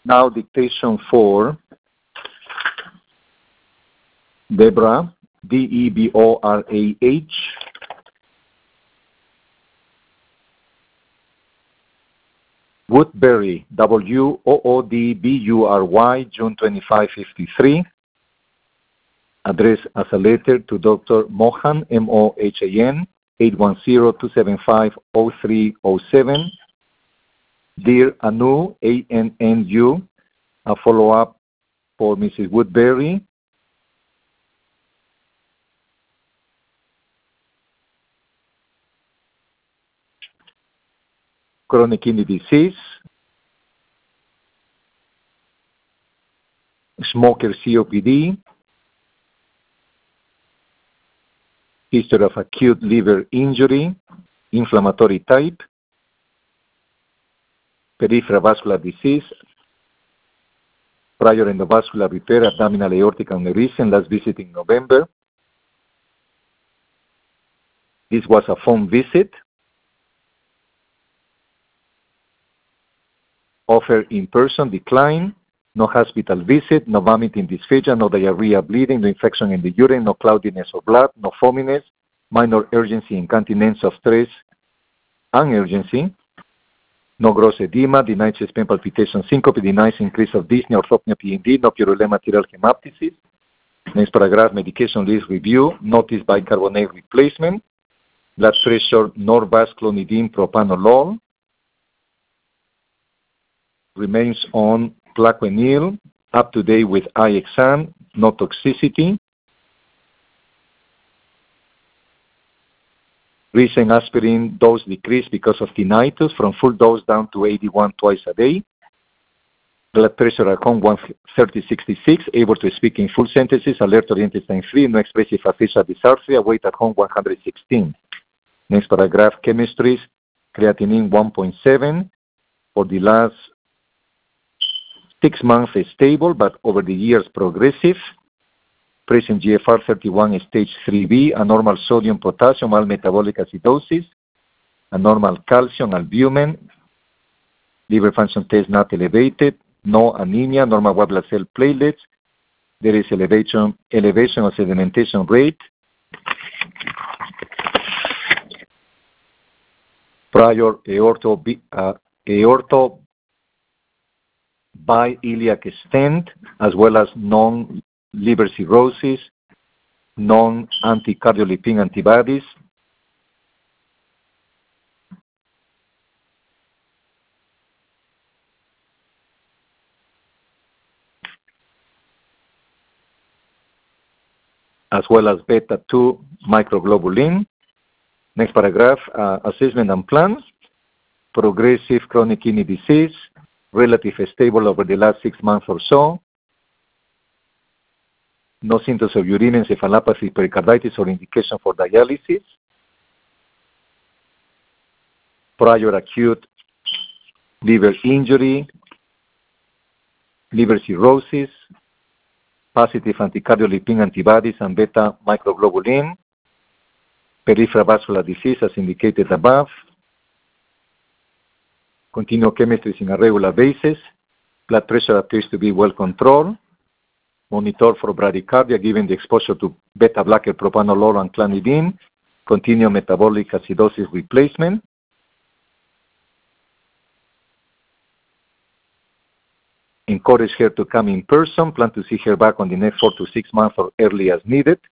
Now dictation for Deborah, Deborah, Woodbury, Woodbury, June 2553. Address as a letter to Dr. Mohan, Mohan, 810-275-0307. Dear Anu, ANNU, a follow-up for Mrs. Woodbury. Chronic kidney disease, smoker COPD, history of acute liver injury, inflammatory type, peripheral vascular disease, prior endovascular repair, abdominal aortic aneurysm, last visit in November. This was a phone visit. Offer in person, decline. No hospital visit, no vomiting, dysphagia, no diarrhea, bleeding, no infection in the urine, no cloudiness of blood, no foaminess, minor urgency, incontinence of stress, and urgency. No gross edema, denied chest pain, palpitation, syncope, denied increase of dyspnea, orthopnea, PND, no purulent material hemoptysis. Next paragraph, medication list review, notice bicarbonate replacement, blood pressure, Norvasc, clonidine, propanolol. Remains on Plaquenil, up to date with eye exam, no toxicity. Recent aspirin dose decreased because of tinnitus from full dose down to 81 twice a day. Blood pressure at home 130/66, able to speak in full sentences, alert oriented time free, no expressive aphasia dysarthria, weight at home 116. Next paragraph, chemistries, creatinine 1.7 for the last 6 months is stable, but over the years progressive. Present GFR 31 stage 3B, anormal sodium, potassium, mild metabolic acidosis, anormal calcium, albumin, liver function test not elevated, no anemia, normal white blood cell platelets. There is elevation of sedimentation rate. Prior aorto biliac stent, as well as non-liver cirrhosis, non-anticardiolipin antibodies. As well as beta-2 microglobulin. Next paragraph, assessment and plans. Progressive chronic kidney disease, relatively stable over the last 6 months or so. No symptoms of uremia, encephalopathy, pericarditis, or indication for dialysis. Prior acute liver injury, liver cirrhosis, positive anticardiolipin antibodies and beta microglobulin, peripheral vascular disease as indicated above. Continual chemistries in a regular basis. Blood pressure appears to be well controlled. Monitor for bradycardia given the exposure to beta blocker, propanolol, and clonidine. Continual metabolic acidosis replacement. Encourage her to come in person. Plan to see her back on the next 4 to 6 months or early as needed.